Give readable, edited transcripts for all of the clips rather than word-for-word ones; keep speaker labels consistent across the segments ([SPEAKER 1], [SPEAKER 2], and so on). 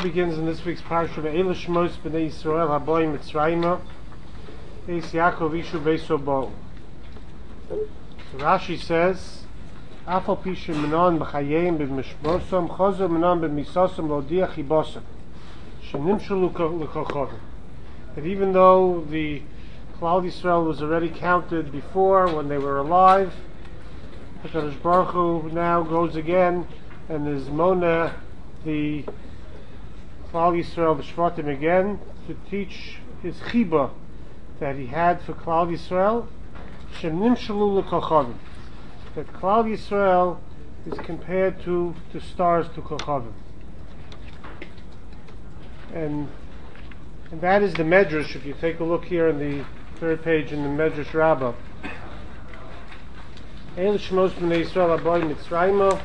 [SPEAKER 1] begins in this week's parsha Ve'elu Shmos B'nei Yisrael Haboim Mitzrayim Beis Yaakov Ishu Beis Obol. So Rashi says, Afal Pishu Menon B'Chayim B'Mishmosam Chozo Menon B'Misosam L'Odiach Hibosam Shenimshu L'Kochovim. That even though the Klal Yisrael was already counted before when they were alive, HaKadosh Baruch Hu now goes again and is Mona the Klal Yisrael, the Shvatim again, to teach his chiba that he had for Klal Yisrael, Shenimshalu L'Kochavim, that Klal Yisrael is compared to the stars to Kochavim. And that is the Medrash. If you take a look here on the third page in the Medrash Rabbah, Eil Shmos B'nei Yisrael Haboim Mitzrayim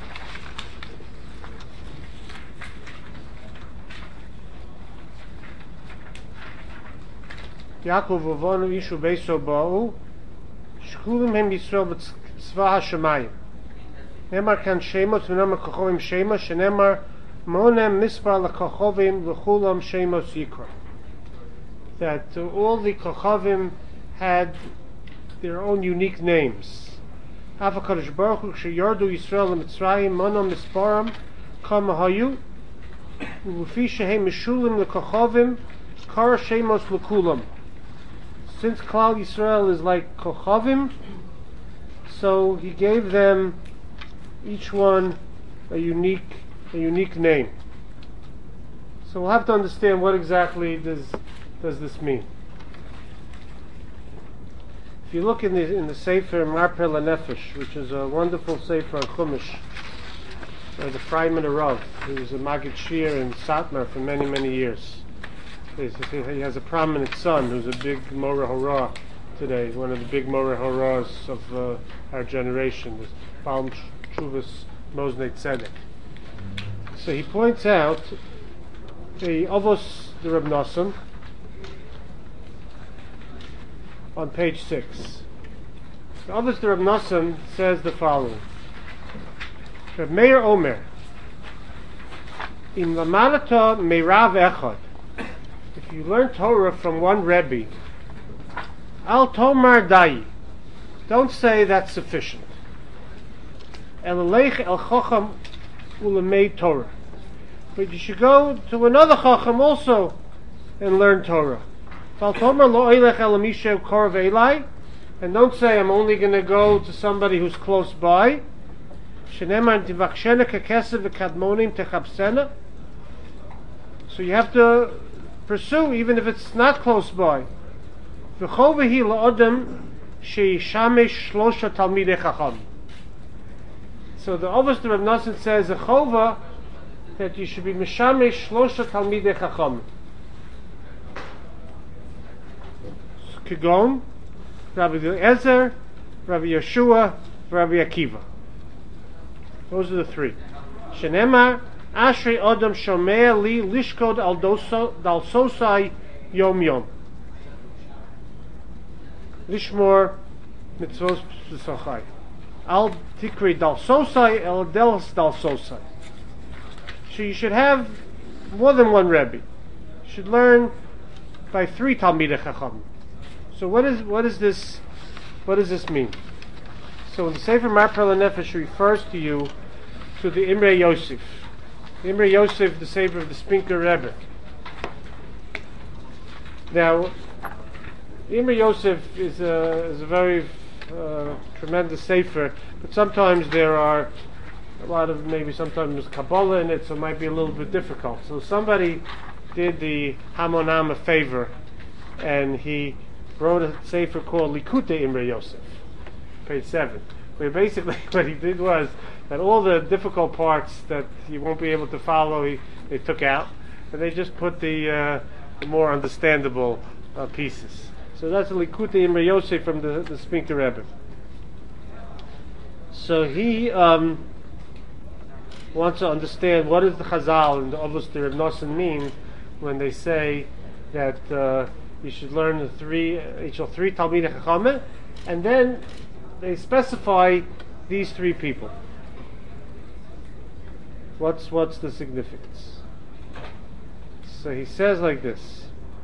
[SPEAKER 1] Yaakov Avonu Ishu Beiso Ba'u Shkulim Hem Yisrael B'tzva HaShamayim Nemar Kan Shemos V'namar Kochovim Shemos Shenemar Monem Mispar L'Kochovim V'chulam Shemos Yikra. That all the Kochovim had their own unique names. HaKadosh Baruch Hu Sheyordu Yisrael L'Mitzrayim Monom Misparam Kama Hayu U'Fi Shehem Mishulim L'Kochovim Kara Shemos L'Kulam. Since Klal Yisrael is like Kochavim, so he gave them each one a unique name. So we'll have to understand what exactly does this mean. If you look in the Sefer Marper LaNefesh, which is a wonderful Sefer on Chumash, by the Freiman Arav, who was a Maggid Shir in Satmar for many years. He has a prominent son who's a big Moreh Horah today, one of the big Moreh Horahs of our generation, this Baal Tshuvas Moznei Tzedek. So he points out the Avos the Reb Nosson on page 6. The Avos the Reb Nosson says the following: Reb Meir Omer, Im Lamalata Meirav Echad. If you learn Torah from one Rebbe, Al Tomar Dai, don't say that's sufficient. Elaleich El Chacham Ulamei Torah, but you should go to another Chacham also and learn Torah. Al Tomar Lo Eilech El Mishev Korv Elai, and don't say I'm only going to go to somebody who's close by. Shenemar Tivachshena Kekesev V'Kadmonim Techapsena. So you have to pursue even if it's not close by. So the Avos the Reb Nosson says a chova that you should be mishamesh shlosha talmidei chacham. Kegon, Rabbi Eliezer, Rabbi Yeshua, Rabbi Akiva. Those are the three. Shenemar Ashrei Adam Shomea Li Lishkod Al Sosai Yom Yom. Lishmor Mitzvos Pesachai. Al Tikri Dal Sosai El Dels Dal Sosai. So you should have more than one Rebbe. You should learn by 3 Talmidei Chacham. So what does this mean? So the Sefer Marper LaNefesh refers to you to the Imrei Yosef. Imrei Yosef, the Sefer of the Spinker Rebbe. Now, Imrei Yosef is a very tremendous Sefer, but sometimes there are a lot of sometimes there's Kabbalah in it, so it might be a little bit difficult. So somebody did the Hamonam a favor, and he wrote a Sefer called Likutei Imrei Yosef, page 7, where basically what he did was that all the difficult parts that you won't be able to follow, they took out, and they just put the more understandable pieces. So that's the Likutei Imrei Yosef from the Spinker Rebbe. So he wants to understand what does the Chazal and the Avos the Reb Nosson mean when they say that you should learn the three Talmidei Chachamim, and then they specify these 3 people. What's the significance? So he says like this.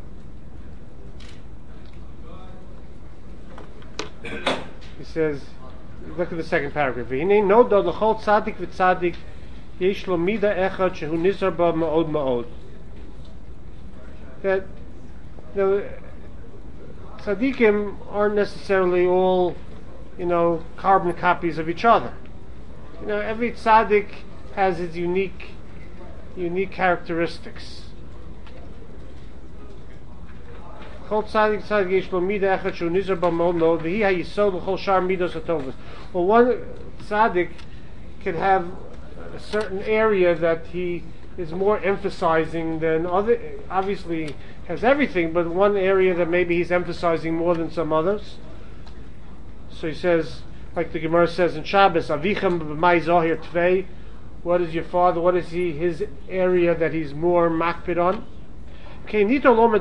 [SPEAKER 1] He says, look at the second paragraph. V'hinei noda l'chol tzadik v'tzadik yesh lo mida echad shehu nizar ba ma'od ma'od. That tzaddikim aren't necessarily all, carbon copies of each other. Every tzaddik has its unique characteristics. Well, one tzaddik can have a certain area that he is more emphasizing than other. Obviously has everything, but one area that maybe he's emphasizing more than some others. So he says, like the Gemara says in Shabbos, Avichem b'mai zohir tvei. What is your father? What is his area that he's more makpid on? He says Rabbi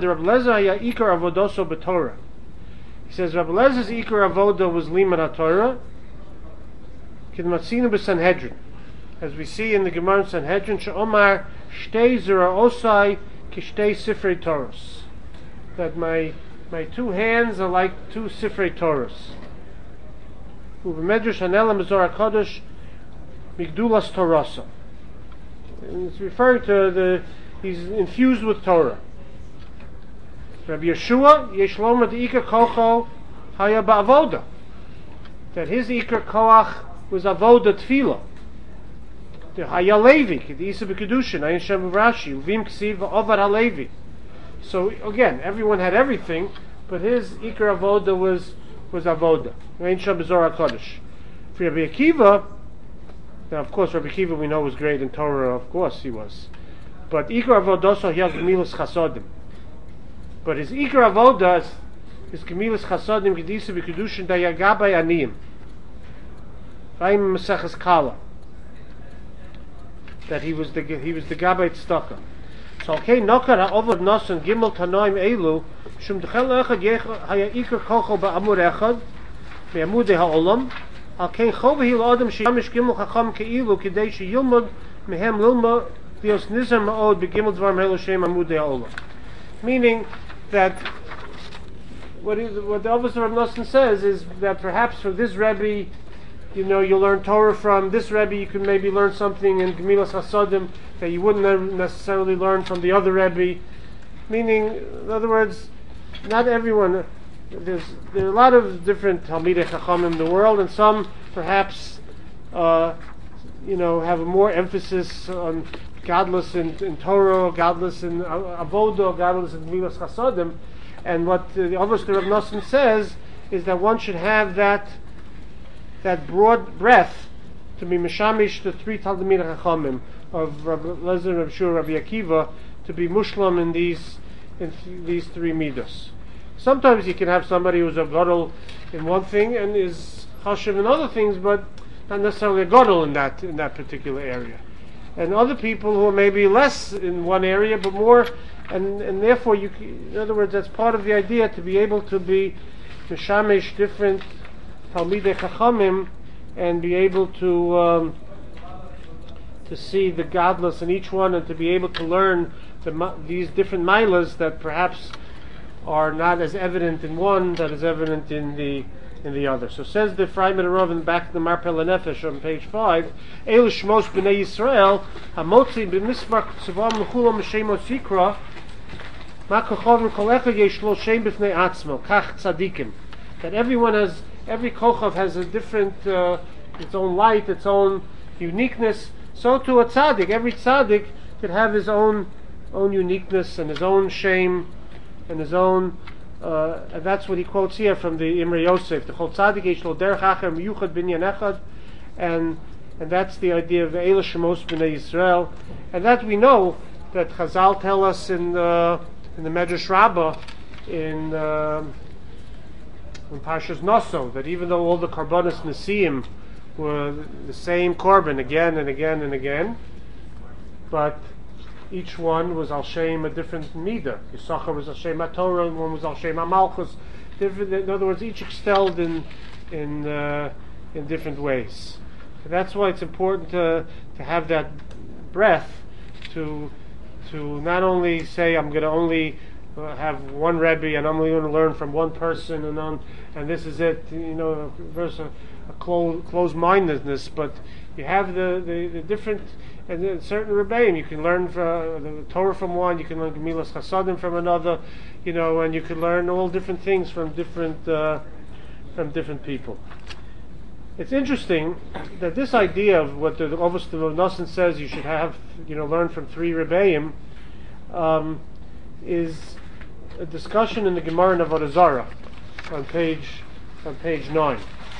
[SPEAKER 1] Lezer's ikar avoda was limud haTorah. K'dmatzinu b'Sanhedrin, as we see in the Gemara in Sanhedrin, she'omar shtei zera osai kishtei sifrei Toros, that my two hands are like two sifrei Toros. U'v'medrash hanelam b'Zohar HaKadosh migdulas Torasa. It's referring to he's infused with Torah. Rabbi Yeshua Yeshloma the Ikar Kocho Haya Ba'avoda, that his Ikar Koach was Avoda Tefillah. The Haya Levi, the Isa B'Kedushin, Ayin Shem Rashi, Uvim Ksiv Ovad HaLevi. So again, everyone had everything, but his Ikar Avoda was Avoda. Ayin Shem B'Zohar HaKadosh. For Rabbi Akiva, now of course Rabbi Akiva we know was great in Torah, of course he was. But Ikar Avodoso Hiya Gemilas Chasodim. But his Ikar Avoda is Gemilas Chasodim Kedisa B'Kedushin Dayagabay Aniyim. Vayim Maseches Kala. That he was the Gabay Tzedakah. So okay, Nokar HaOvad Nosan Gimel Tanoim Elu Shum Dechel Echad Haya Ikar Kocho Ba'amur Echad Be'amudei HaOlam Al Kein Chovehi L'Adam Sheyamish Gimel Chacham Ke'ilu Kedei Sheyilmud Mehem Lilma Dios Nizar Ma'od Be'Gimel Dvarim Helo Shem Amudei HaOlam. Meaning that what the Avos of Nosson says is that perhaps for this Rebbe, you learn Torah from this Rebbe, you can maybe learn something in Gemilas Hasadim that you wouldn't necessarily learn from the other Rebbe. Meaning, in other words, not everyone. There are a lot of different Talmidei Chachamim in the world, and some perhaps have a more emphasis on godless in Torah, godless in Avodah, godless in Gemilas Chasadim. And what the Avos Rav Nosson says is that one should have that broad breadth to be mishamish the three Talmidei Chachamim of Rabbi Lezer, Rabbi Shua, Rabbi Akiva, to be mushlam in these three midos. Sometimes you can have somebody who's a gadol in one thing and is chashiv in other things, but not necessarily a gadol in that particular area. And other people who are maybe less in one area but more, and therefore in other words, that's part of the idea, to be able to be mishamish different Talmidei Chachamim and be able to see the godless in each one, and to be able to learn these different milas that perhaps are not as evident in one that is evident in the other. So says the Freiman Rav in the back of the Marpel Nefesh on page 5, Elu Shmos B'nei Yisrael Hamotzi B'mismar Tzuvam L'chulam M'Shemos Yikra Ma Kochavim Kol Echad Yesh Lo Shem B'fnei Atzmo Kach Tzadikim, that every Kochav has a different its own light, its own uniqueness. So to a tzaddik, every tzaddik could have his own uniqueness and his own shame and his own. And that's what he quotes here from the Imre Yosef. The Chol Tzaddik Yesh Lo Derech Acher Miyuchad Binyan Echad, and that's the idea of the Eila Shemos B'nei Yisrael, and that we know that Chazal tell us in the Medrash Rabbah in Parshas Noso, that even though all the Karbanos Nesiim were the same korban again and again and again, but each one was al shem a different midah. Yisachar was al shem HaTorah, and one was al shem HaMalchus. In other words, each excelled in different ways. And that's why it's important to have that breadth to to not only say I'm going to only have one Rebbe and I'm only going to learn from one person and this is it, versus a closed-mindedness, but you have the different, and in certain Rebbeim you can learn the Torah from one, you can learn Gemilas Chasadim from another, and you can learn all different things from different people. It's interesting that this idea of what the Ovos Nosson says you should have, learn from three Rebbeim, is a discussion in the Gemara in Avodah Zarah on page 9.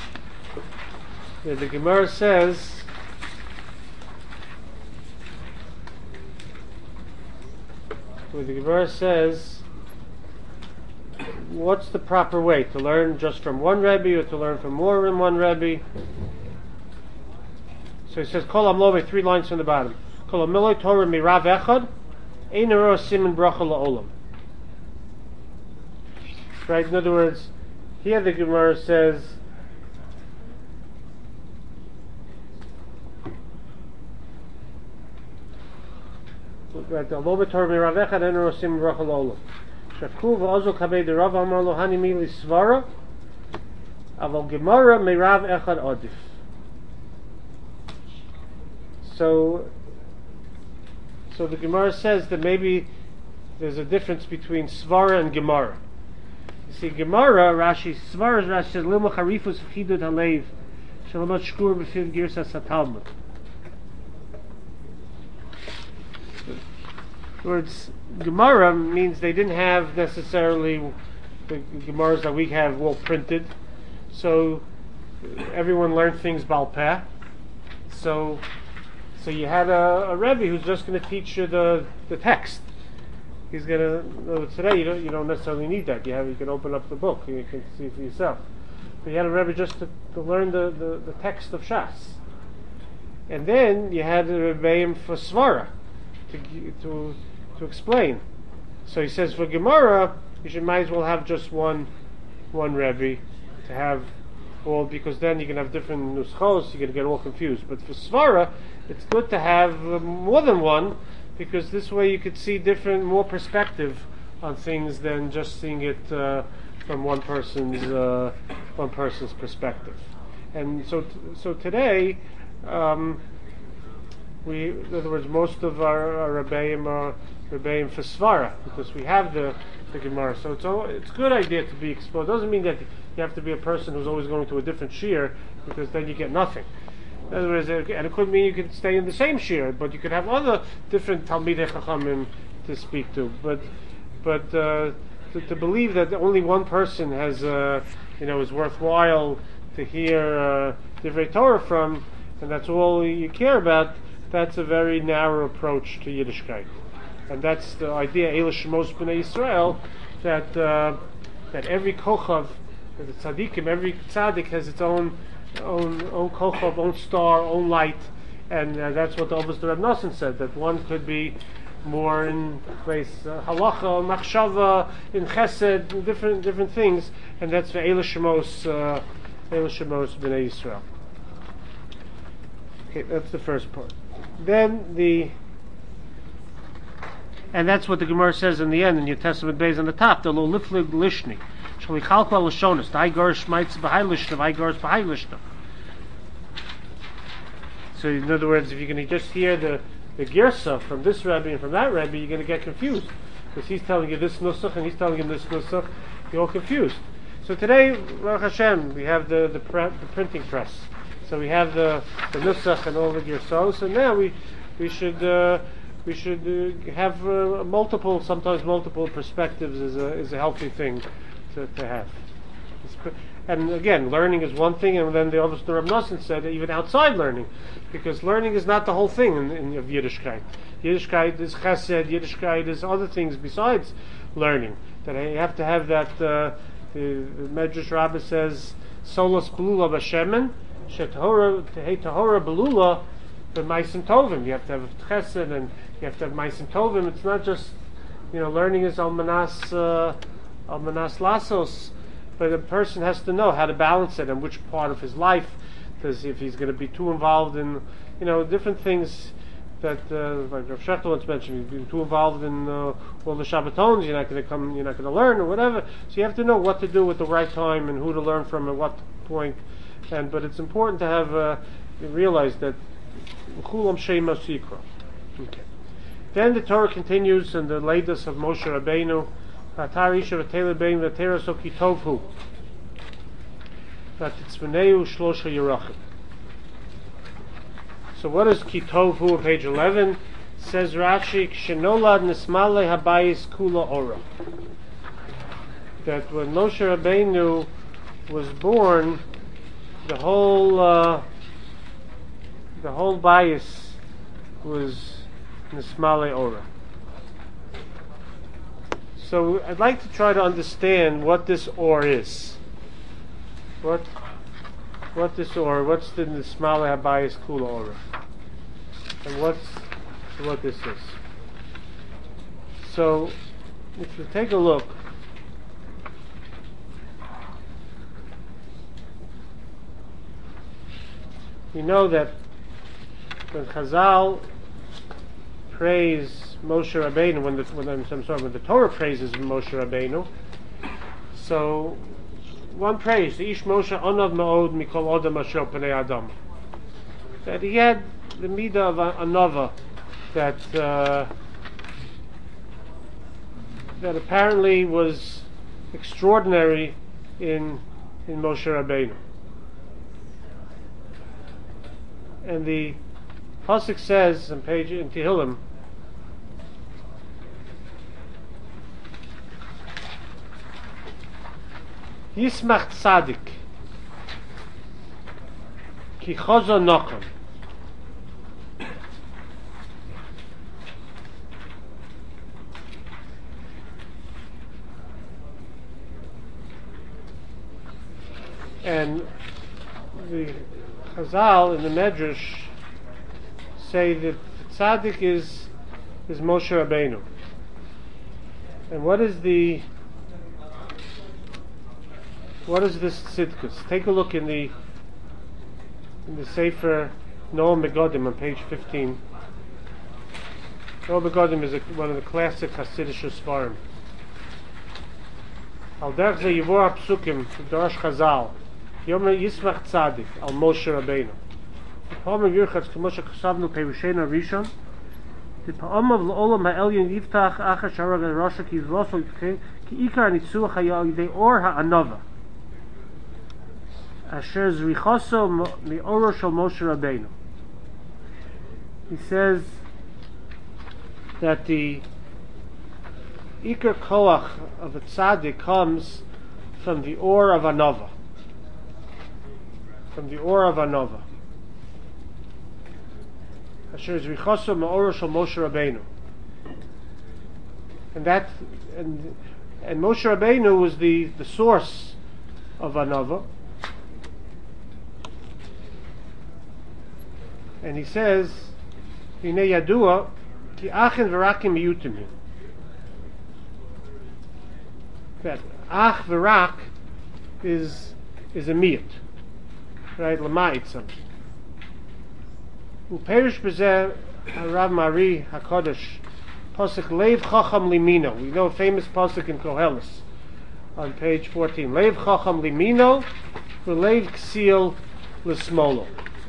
[SPEAKER 1] The Gemara says, what's the proper way to learn just from one Rebbe or to learn from more than one Rebbe? So he says, Kol Amlove, 3 lines from the bottom. Kol Amlove Torah mirav echad, ein aro siman bracha la'olam. Right, in other words, here the Gemara says, right, Amlove Torah mirav echad, ein aro siman bracha la'olam. Shakuv Ozol Kabei the Rav Amar Lo Hani Mili Svara Aval Gemara Meirav Echad Adif. So the Gemara says that maybe there's a difference between Svara and Gemara. You see, Gemara, Rashi says Lima Charifus Chidud Halev Shalomot Shkur B'Fiv Girsa Satalmud. Words Gemara means they didn't have necessarily the Gemaras that we have well printed, so everyone learned things Baal Peh. So you had a Rebbe who's just going to teach you the text. He's going to today you don't necessarily need that. You can open up the book and you can see for yourself. But you had a Rebbe just to learn the text of Shas, and then you had the Rebbeim for Svara to explain. So he says for Gemara you might as well have just one Rebbe to have all, because then you can have different nuschos, you're going to get all confused. But for Svara it's good to have more than one, because this way you could see more perspective on things than just seeing it from one person's perspective. And so today in other words, most of our Rebbeim are Rebbeim for Svara, because we have the Gemara. So it's a good idea to be exposed. It doesn't mean that you have to be a person who's always going to a different shir, because then you get nothing. In other words, and it could mean you could stay in the same shir, but you could have other different Talmidei Chachamim to speak to. But to believe that only one person has is worthwhile to hear Divrei Torah from, and that's all you care about, that's a very narrow approach to Yiddishkeit. And that's the idea, Eila Shemos B'nai Yisrael, that every kochav, the tzaddikim, every tzaddik has its own kochav, own star, own light, and that's what the Ovos Reb Nosson said, that one could be more in place halacha, machshava, in chesed, different things, and that's the Eila Shemos B'nai Yisrael. Okay, that's the first part. Then and that's what the Gemara says in the end in New Testament Beis on the top. The lo liflig lishni, shalichalkal lashonis. The Igar shmites b'hai lishna, Igar's b'hai lishna. So in other words, if you're going to just hear the girsa from this Rebbe and from that Rebbe, you're going to get confused, because he's telling you this nusach and he's telling you this nusach. You're all confused. So today, Baruch Hashem, we have the printing press. So we have the nusach and all the girsos, and now we should have sometimes multiple perspectives is a healthy thing to have. And again, learning is one thing, and then the Ovos Reb Nosson said even outside learning, because learning is not the whole thing of Yiddishkeit. Yiddishkeit is chesed, Yiddishkeit is other things besides learning. That you have to have that, the Medrash Rabbah says, Solos belula b'shemen, Shetahora belula b'maisim tovim. You have to have chesed and you have to have maisim tovim. It's not just, learning is almanas lasos, but a person has to know how to balance it and which part of his life, because if he's going to be too involved in, different things, that like Rav Shechter once mentioned, you've been too involved in all the Shabbatons, you're not going to learn or whatever. So you have to know what to do at the right time and who to learn from at what point. But it's important to have realize that Chulam Shema Sikra. Okay. Then the Torah continues in the latest of Moshe Rabbeinu, Atarisha v'Teilah Bein v'Teraso Kitovhu, V'Titzvoneu Shlosha Yerachim. So what is Kitovhu on page 11? Says Rashi, Shenolad Nismale Habayis Kula Ora. That when Moshe Rabbeinu was born, the whole bias was Nismale Ora. So I'd like to try to understand what this or is. What this or, what's the Nismale Habayis Kula Ora? And what this is. So if you take a look, you know that when Chazal praise Moshe Rabbeinu, when the Torah praises Moshe Rabbeinu, so one praise, the Ish Moshe Onav Ma'od Mikol Odam Asher Panei Adam, that he had the midah of anova, that apparently was extraordinary in Moshe Rabbeinu. And the pasuk says on page in Tehillim, Yismach Tzadik Ki Chozo Nochon. And the Chazal in the Medrash say that Tzaddik is Moshe Rabbeinu. And what is this tzidkus? Take a look in the Sefer Noam Begodim on page 15. Noam Begodim is one of the classic Hasidic Sfarim. Al derech ze yivor psukim Darash Chazal Yom Yismach Tzadik Al Moshe Rabbeinu. The poem of Yirchatz K'moshe Chasavnu Perushena Rishon. The poem of L'olam Ha'elyon Yiftach Achar Sharag Rasha Ki Yivroso Ki Ikar Nitzuach Hayal Yidei Or Ha'anova Asher Zrichoso Me'oro Shel Moshe Rabbeinu. He says that the Ikar Koach of a Tzaddik comes from the Or of Anova. From the Or of Anova. Asher Zrichoso Me'oro Shel Moshe Rabbeinu. And Moshe Rabbeinu was the source of Anova. And he says, Hinei Yadua Ki Achin V'Rakim Miyutim. That Ach V'Rak is a miyut, right? L'mayit something. Uperish B'zeh Rav Mari HaKodesh Pasuk Leiv Chacham Limino. We know a famous pasuk in Koheles on page 14. Leiv Chacham Limino V'Leiv Ksil L'Smolo.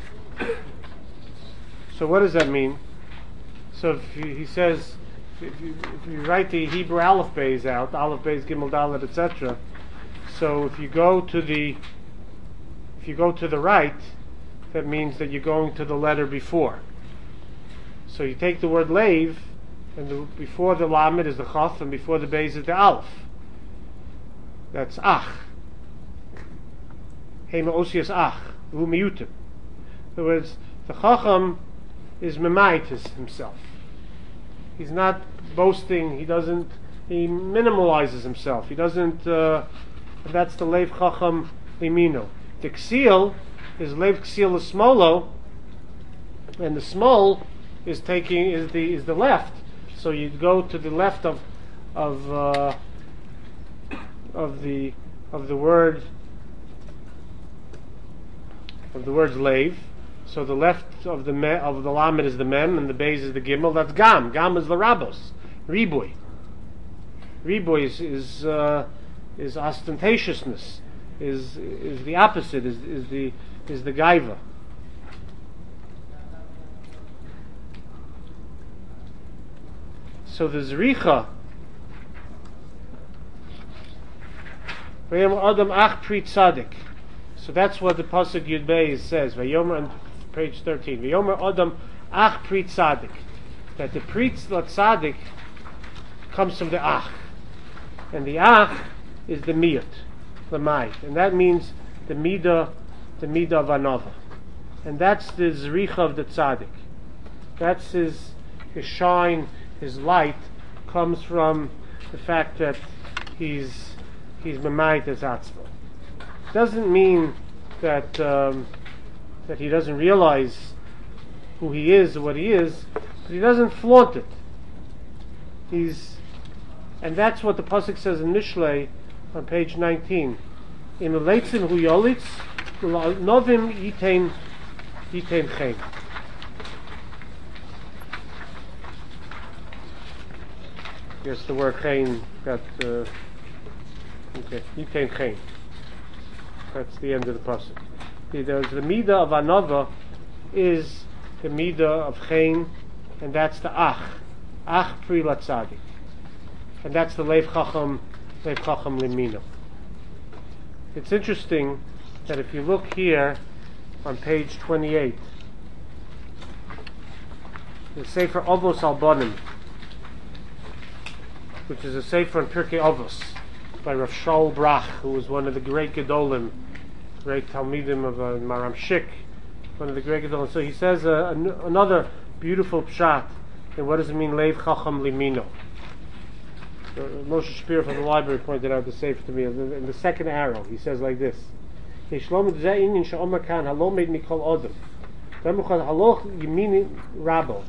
[SPEAKER 1] So what does that mean? So he says, if you write the Hebrew Aleph Beis out, Aleph Beis Gimel Dalet, etc. So if you go to the right, that means that you're going to the letter before. So you take the word Leiv, and before the Lamed is the Chaf, and before the Beis is the Aleph. That's Ach. Hema Osias Ach, Hu Miyutim. In other words, the Chacham is memaitis himself. He's not boasting. He minimalizes himself. He doesn't. That's the Leiv Chacham Limino. The Ksil is Leiv Ksil L'Smolo, and the small is the left. So you go to the left of the words Leiv. So the left of the lamed is the mem, and the beis is the gimel. That's gam. Gam is the rabos. Riboy. Riboy is ostentatiousness. Is the opposite. Is the gaiva. So the zricha. Adam ach pri tzadik. So that's what the pasuk Yud Beis says. Vayomer on page 13. Vayomer Adam ach pri tzadik. That the pri tzadik comes from the ach, and the ach is the miyut, the might, and that means the midah of anova, and that's the zricha of the tzadik. That's his shine, his light comes from the fact that he's memayit as atzma. Doesn't mean that he doesn't realize who he is or what he is, but he doesn't flaunt it. And that's what the pasuk says in Mishlei on page 19. In the leitzim hu yolitz, novim yitain chen. Yes, the word chen got yitain chen. That's the end of the pasuk. The midah of anova is the midah of chen, and that's the ach pri latzadik, and that's the leiv chacham limino. It's interesting that if you look here on page 28, the Sefer Avos Albonim, which is a Sefer on Pirkei Avos by Rav Shaul Brach, who was one of the great Gedolim, great Talmidim of Maram Shik, one of the great Gedolim. So he says another beautiful pshat. And what does it mean, leiv chacham limino? Moshe Shapiro from the library pointed out the sefer to me. In the second arrow, he says like this: Yeshlom ze'in in she'omer kan halom made mikol odom. Demuchad haloch yimini rabo.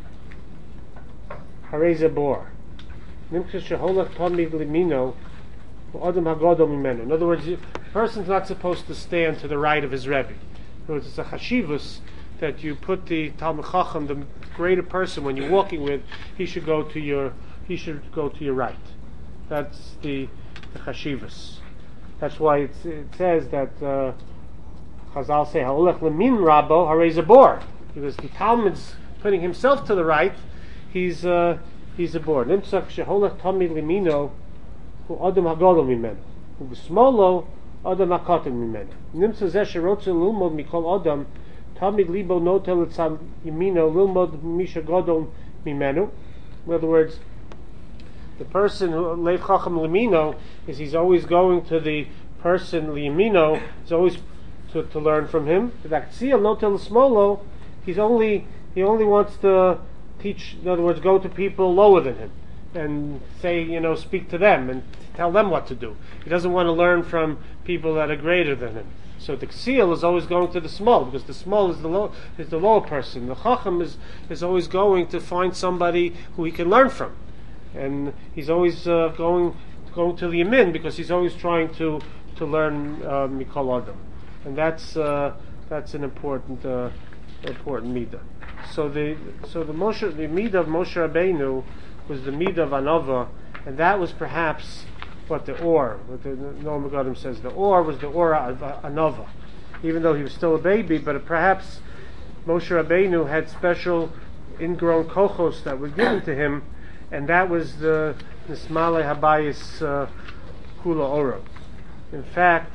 [SPEAKER 1] Harei zebor. Nimchas sheholach tamid limino. Odom hagodom mimeno. In other words, a person's not supposed to stand to the right of his rebbe. In other words, it's a chashivus that you put the Talmid Chacham, the greater person, when you're walking with, he should go to your right. That's the chashivas. That's why it says that Chazal say Ha'olech lemin rabo harei zabor, because the Talmud's putting himself to the right. He's a bor. Nimtzach sheholech tamid limino hu adam hagadol mimenu hu b'smolo adam hakaton mimenu. Nimtzach zeh sherotze lilmod mikol adam tamid libo notel etzam yimino lilmod misha gadol mimenu. In other words, the person who leiv chacham limino is he's always going to the person liyamino, is always to learn from him. The Aktsiyal notel smolo, he only wants to teach. In other words, go to people lower than him and say, speak to them and tell them what to do. He doesn't want to learn from people that are greater than him. So the Ksiel is always going to the small, because the small is the lower person. The Chacham is always going to find somebody who he can learn from, and he's always going to the Yamin, because he's always trying to learn Mikol Adam, and that's an important midah. So the midah of Moshe Rabbeinu was the midah of Anova, and that was perhaps what the Noam Megadim says. The or was the aura of Anova, even though he was still a baby. But perhaps Moshe Rabbeinu had special ingrown kochos that were given to him, and that was the Nismale Habayis Kula Oro. In fact,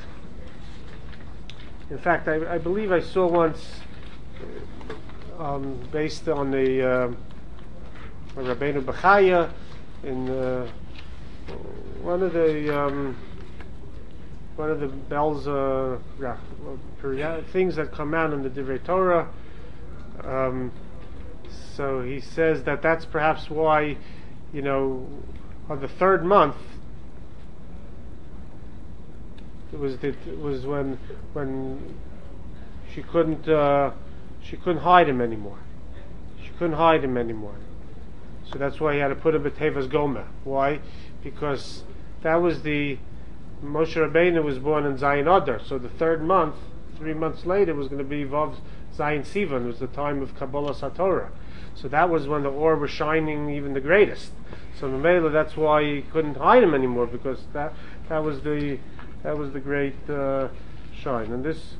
[SPEAKER 1] I believe I saw once, based on the Rabbeinu Bechaya in one of the bells things that come out in the Divrei Torah. So he says that's perhaps why, on the third month, it was when she couldn't hide him anymore. She couldn't hide him anymore. So that's why he had to put him at Tevas Gomer. Why? Because that was Moshe Rabbeinu was born in Zayin Adar. So the third month, 3 months later, was going to be Vav Zion Sivan was the time of Kabbalah Satorah. So that was when the Or was shining even the greatest. So Mamela, that's why you couldn't hide him anymore, because that was the great shine. And this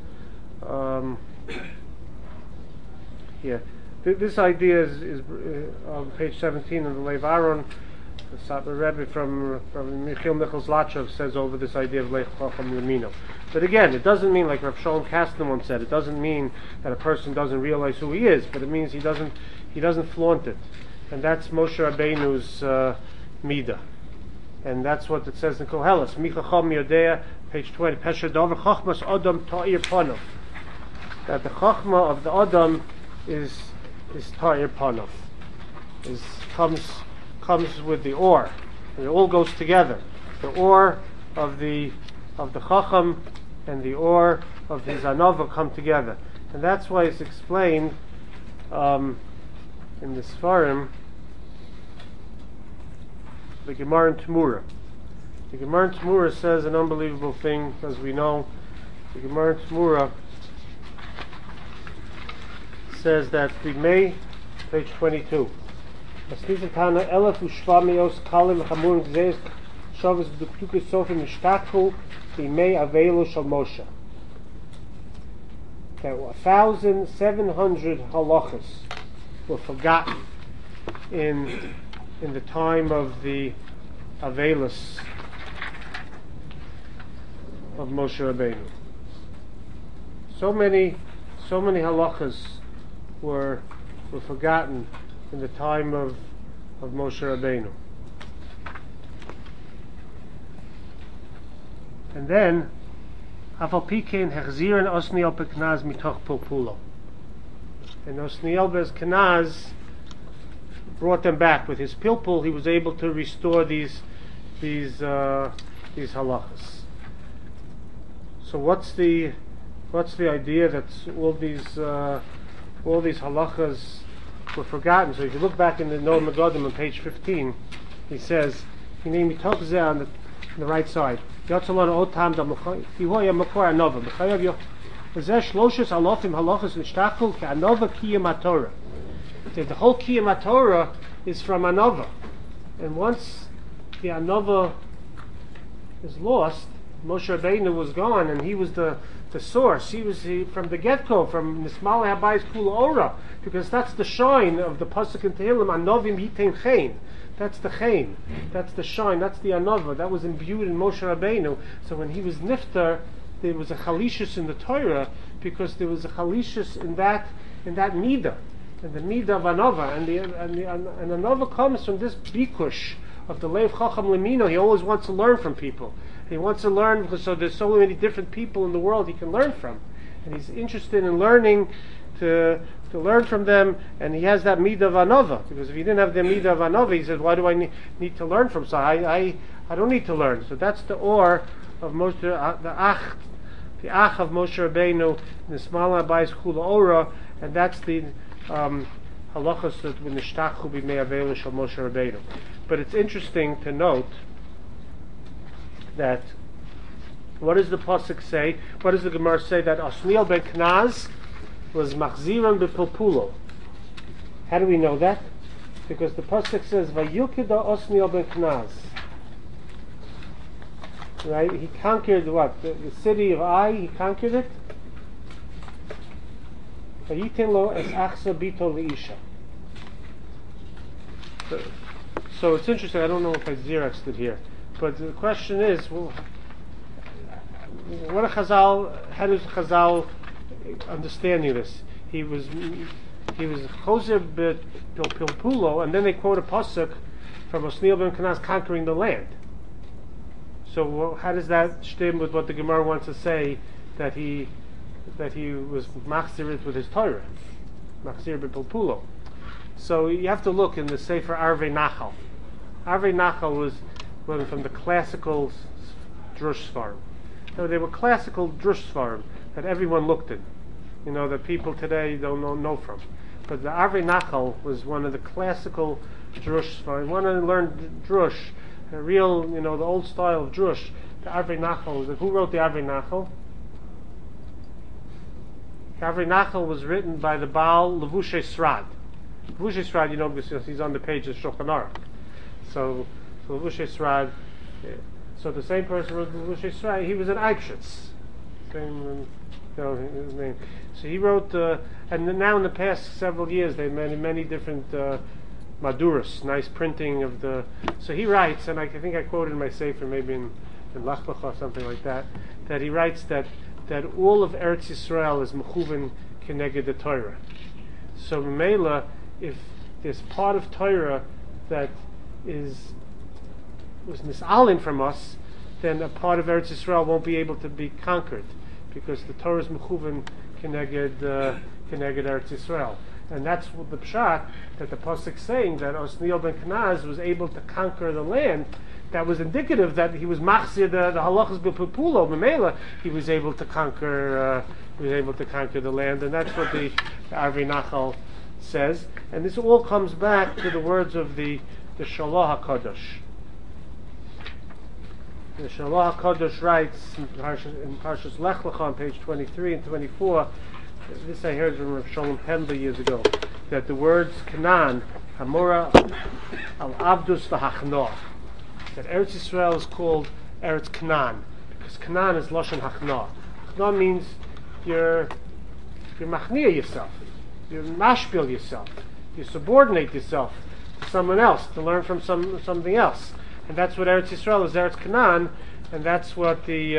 [SPEAKER 1] this idea is on page 17 of the Lev Aaron. The Rebbe from Michiel Michal Zlatchov says over this idea of Lech Chacham Lemino. But again, it doesn't mean, like Rav Shalom Kasten once said, it doesn't mean that a person doesn't realize who he is, but it means he doesn't flaunt it. And that's Moshe Rabbeinu's midah. And that's what it says in Koheles. Mi Chacham Yodea, page 20. Pesher Dover Chachmas Adam Ta'ir Panov. That the Chachma of the Adam is Ta'ir Panov. Comes with the Or. And it all goes together. The Or of the Chacham and the Or of his Anova come together. And that's why it's explained in the Sfarim, the Gemara in Tamura. The Gemara in Tamura says an unbelievable thing, as we know. The Gemara in Tamura says that we may, page 22, that there were 1,700 halachas were forgotten in the time of the Avelis of Moshe Rabbeinu. So many halachas were forgotten in the time of Moshe Rabbeinu. And then Afal Pikein Hechziren Osniel Beknaz Mitoch Pilpulo. And Osniel Bezkenaz brought them back with his pilpul. He was able to restore these halachas. So what's the idea that all these halachas were forgotten? So if you look back in the Noam Megadim on page 15, he says, he named Mitoch Zeh on the right side. Yotzalon Otam da Fihoya Makor Anova. Mechayav Yo Zeh Shloshes Alofim halachas Nishtachul Ke Anova Kiyam HaTorah. The whole Kiyam HaTorah is from Anova, and once the Anova is lost, Moshe Rabbeinu was gone, and he was the source. He was from the get-go, from Nismale Habayis Kula Ora, because that's the shine of the pasuk in Tehillim. Anovim Yitain Chein. That's the Chein. That's the shine. That's the Anova. That was imbued in Moshe Rabbeinu. So when he was Niftar, there was a Chalishus in the Torah, because there was a Chalishus in that midah. And the midah of Anova, and Anova comes from this bikush of the Lev Chacham Lemino. He always wants to learn from people. He wants to learn, because so there's so many different people in the world he can learn from, and he's interested in learning to learn from them. And he has that midah of Anova, because if he didn't have the midah of Anova, he said, why do I need to learn from? So I don't need to learn. So that's the Or of Moshe, the Ach of Moshe Rabbeinu, the Smala Abayis Kula Ora, and that's the halachas that when Nishtachul B'mei Aveilu Shel Moshe Rabbeinu. But it's interesting to note that what does the pasuk say? What does the Gemara say? That Osniel ben Knaz was machziran b'pilpulo. How do we know that? Because the pasuk says Vayukida Osniel ben Knaz. Right? He conquered what? The city of Ai. He conquered it. Vayitin lo es achsa bito leisha. So it's interesting. I don't know if I Xeroxed it here, but the question is, well, what how does Chazal understanding this? He was Choser Pilpulo, and then they quote a pasuk from Osniel ben Knaz conquering the land. So how does that stem with what the Gemara wants to say, that he was machzir with his Torah, machzir b'pilpulo? So you have to look in the Sefer Arvei Nachal. Arvei Nachal was one from the classical drush svarim. So they were classical drush svarim that everyone looked at, that people today don't know from. But the Arvei Nachal was one of the classical drush svarim. One of them learned drush, a real, the old style of drush. The Arvei Nachal. Who wrote the Arvei Nachal? Avrei Nachal was written by the Baal Levushe Srad. Levushe Srad, you know, because he's on the page of Shulchan Aruch. So Levushe Srad, so the same person wrote Levushe Srad, he was an Eibschitz. Same, his name. So he wrote, and now in the past several years, they've made many different Maduras, nice printing of the. So he writes, and I think I quoted in my Sefer, maybe in Lech Lecha or something like that, that he writes that all of Eretz Yisrael is mechuven keneged the Torah. So Mela, if there's part of Torah that was misalin from us, then a part of Eretz Yisrael won't be able to be conquered, because the Torah is mechuven keneged Eretz Yisrael. And that's what the pshat that the pasuk saying that Osniel ben Kenaz was able to conquer the land. That was indicative that he was machzir the halachas b'pupulo b'meila. He was able to conquer. The land, and that's what the Avrei Nachal says. And this all comes back to the words of the Shalah HaKadosh. The Shalah HaKadosh writes in Parshas Lech Lecha on page 23 and 24. This I heard from Rav Shalom Pendler years ago, that the words Canaan, Hamora al Abdus v'Hachnoah, that Eretz Yisrael is called Eretz Canaan because Canaan is Lashon Hachnoah. Hachnoah means you're machniah yourself, you mashpil yourself, you subordinate yourself to someone else to learn from something else, and that's what Eretz Yisrael is, Eretz Canaan, and that's what the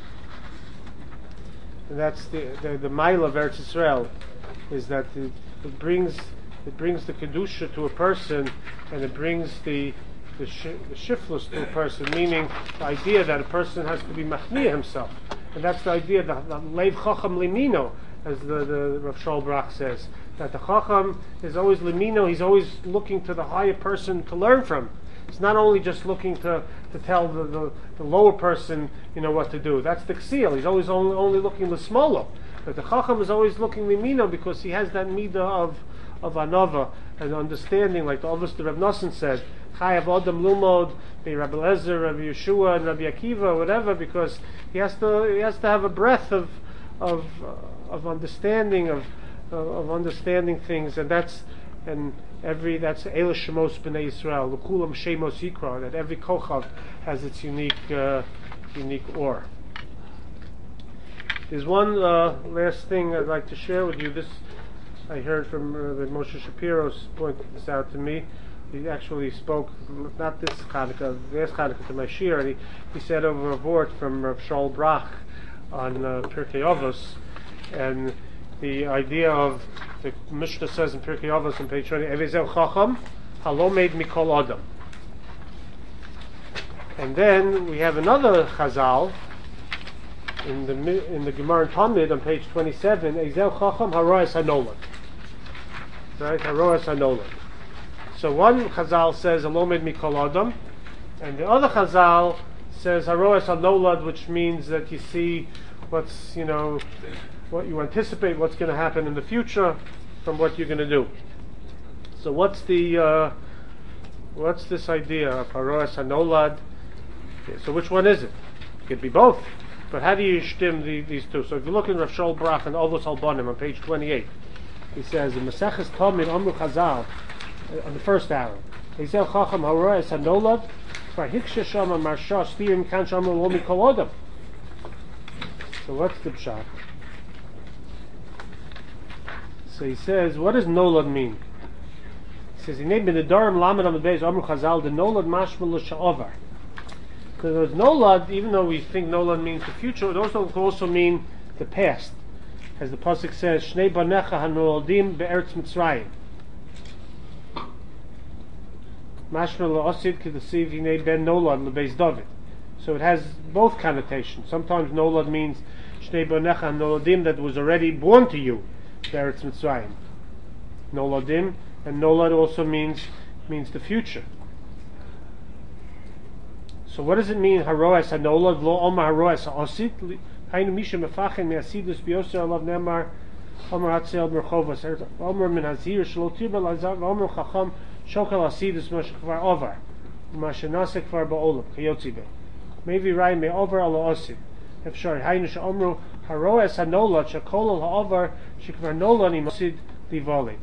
[SPEAKER 1] mile of Eretz Yisrael is, that it brings the kedusha to a person, and it brings the shiflus to a person, meaning the idea that a person has to be machniah himself, and that's the idea that leiv chacham limino, as the Rav Shaul Brach says, that the chacham is always limino. He's always looking to the higher person to learn from. It's not only just looking to tell the lower person, what to do. That's the ksil. He's always only looking the smaller. But the chacham is always looking limino, because he has that midah of anova and understanding, like the Avos the Reb Nosson said, Chayav Adam Lumod, the Rabbi Lezer, Rabbi Yeshua, and Rabbi Akiva, whatever, because he has to have a breadth of understanding of understanding things, and that's Eila Shemos B'nai Yisrael, L'kulam Shemos Yikra, that every kochav has its unique or. There's one last thing I'd like to share with you. This I heard from Moshe Shapiro pointed this out to me. He actually spoke, not this Chanukah, last Chanukah to my shir, and he said over a vort from Rav Shaul Brach on Pirkei Avos, and the idea of the Mishnah says in Pirkei Avos on page 20, Evezel Chacham Halomed Mikol Adam. And then we have another Chazal in the Gemara and Talmud on page 27, Ezel Chacham Haroes Hanolad. Right, Haroes Hanolad. So one Chazal says Halomed Mikol Adam, and the other Chazal says Haroes Hanolad, which means that you see what's what you anticipate what's going to happen in the future from what you're going to do. So what's this idea of Haroes Hanolad? Okay, so which one is it? It could be both. But how do you shtim these two? So if you look in Rav Shaul Brach and Ovos Halbonim on page 28, he says in Maseches Talmud Amru Chazal on the first arrow, Ezel Chacham Haroes Hanolad Hiksha Shama Marsha Stirim Kan Shama Lo Mikol Adam. So what's the pshat? So he says, what does Nolad mean? He says, "Inei b'nedarim lamed on the base Amru Chazal the Nolad mashma l'sha'avar." Because Nolad, even though we think Nolad means the future, it also mean the past, as the pasuk says, "Shnei banecha hanoladim be'eretz Mitzrayim." Mashma la'asid k'desiv hinei ben Nolad lebeis David. So it has both connotations. Sometimes Nolad means Shnei banecha hanoladim, that was already born to you. Eretz Mitzrayim, Noladim, and Nolad also means the future. So what does it mean? Haroes Hanolad lo Omar Haroes Ha'osit Hainu Misha Mefachin Me'asidus B'Yoser Alav Nemar Omar Hatzel Merchovas Omar Min Hazir Shlo Tirba Lazav Omar Chacham Shokal Asidus Moshe Kvar Over Mashenase Kvar Ba'olam Kayotzi Be Maybe Rai Me Over Ala Osid Efshar Hainu Sh'Omru haroes hanolad shekol ha'avar shekvar nolad imosid livoli.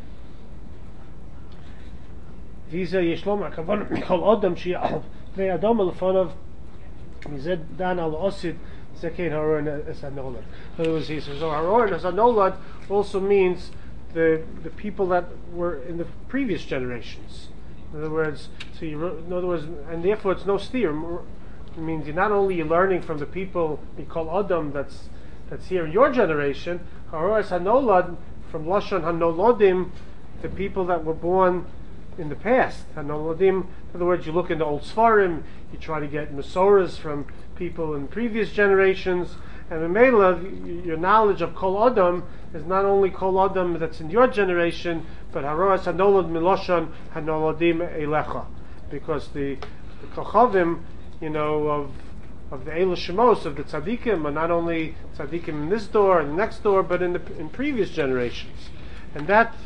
[SPEAKER 1] Visa yeshlom akavan kol adam sheyal ve'adam lefonav mized dan al osid zekein haroen es hanolad. In other words, he says, so haroen es hanolad also means the people that were in the previous generations. In other words, and therefore it's no steer. It means you're not only learning from the people we call Adam that's here in your generation, Haroes Hanolad from Lashon Hanolodim, the people that were born in the past. Hanolodim, in other words, you look in the old Sfarim, you try to get Masoras from people in previous generations, and in Mela, your knowledge of Kol Adam is not only Kol Adam that's in your generation, but Haroes Hanolad Miloshan Hanolodim Elecha, because the Kochavim, of the Eila Shemos, of the Tzaddikim, are not only Tzaddikim in this door and the next door, but in previous generations, and that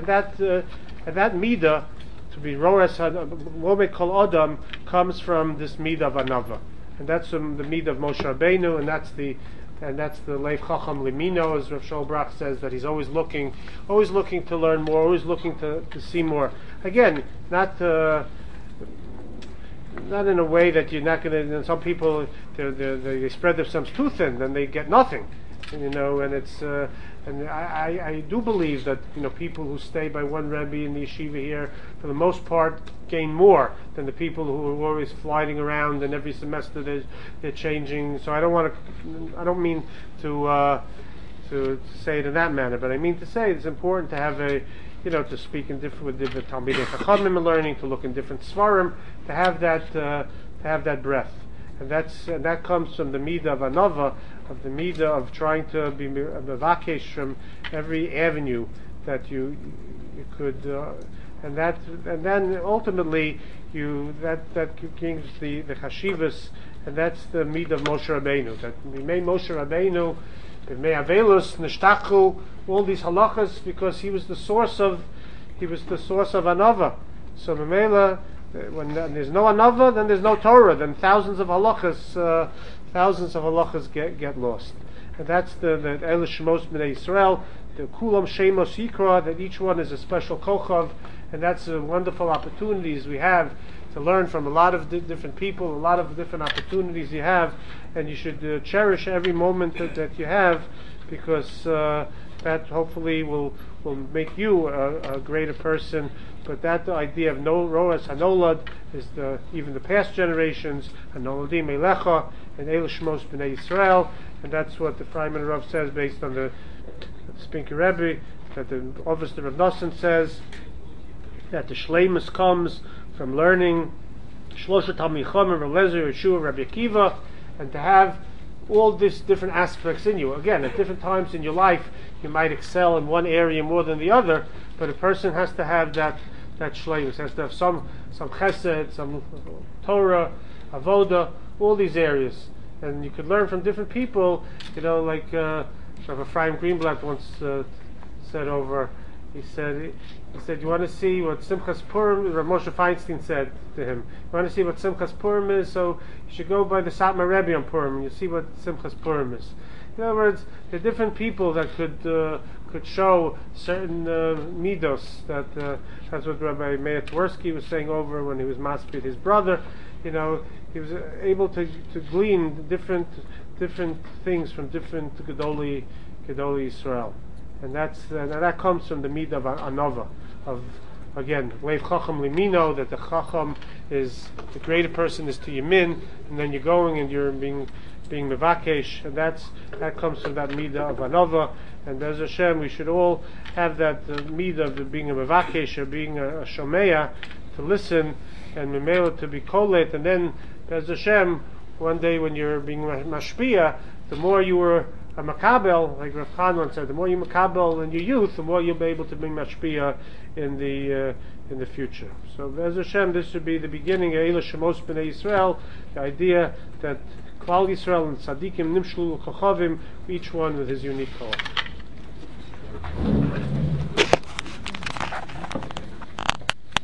[SPEAKER 1] midah to be Roes Lome Kol Adam comes from this midah of Anava, and that's the midah of Moshe Rabbeinu, and that's the Leiv Chacham Limino, as Rav Shaul Brach says, that he's always looking to learn more, always looking to see more. Again, not in a way that you're not going to. Some people they spread themselves too thin, then they get nothing, and it's and I do believe that people who stay by one Rebbe in the yeshiva here, for the most part, gain more than the people who are always flying around and every semester they're changing. So I don't mean to say it in that manner, but I mean to say it's important to have to speak with different Talmidei Chachamim learning, to look in different Svarim, to have that breadth, and that comes from the midah of Anava, of the midah of trying to be mevakesh from every avenue that you could, and then ultimately that gives the chashivas, and that's the midah of Moshe Rabbeinu. That we made Moshe Rabbeinu, Me'avelus, Nishtachu, all these halachas, because he was the source of Anava. So Memela, when there's no Anava, then there's no Torah. Then thousands of halachas get lost. And that's the Eila Shemos B'nai Yisrael, the Kulam Shemos Yikra, that each one is a special kochav, and that's wonderful opportunities we have to learn from a lot of different people, a lot of different opportunities you have, and you should cherish every moment that you have, because that hopefully will make you a greater person. But that idea of no Roas Hanolad is even the past generations, Hanoladim Elecha and Eila Shemos B'nai Yisrael, and that's what the Freiman Rav says based on the Spinker Rebbe, that the Ovester of Nosson says that the Shleimus comes from learning Shlosha Talmid Chacham, Rav Lezer, Yeshua, Rabbi Akiva, and to have all these different aspects in you. Again, at different times in your life, you might excel in one area more than the other, but a person has to have that shleimus, has to have some chesed, some Torah, avoda, all these areas, and you could learn from different people. Like Rav Ephraim Greenblatt once said over. He said, you want to see what Simchas Purim, Rav Moshe Feinstein said to him, you want to see what Simchas Purim is, so you should go by the Satmar Rebbe on Purim, and you'll see what Simchas Purim is. In other words, there are different people that could show certain midos. That's what Rabbi Meir Twersky was saying over when he was maspid his brother. He was able to glean different things from different Gedolei Yisrael. And that comes from the midah of Anava, of again Leiv Chacham Limino, that the Chacham is the greater person is to Yamin, and then you're going and you're being mevakesh, and that comes from that midah of Anava. And Be'ez Hashem, we should all have that midah of being a mevakesh, or being a shomeya, to listen, and memela to be kolet, and then Be'ez Hashem, one day when you're being mashpia, the more you were a makabel, like Rav Khan said, the more you makabel in your youth, the more you'll be able to bring mashpia in the future. So Be'ez Hashem, this should be the beginning of Eila Shemos B'nai Yisrael, the idea that Klal Yisrael and Tzaddikim Nimshlu Chachavim, each one with his unique call.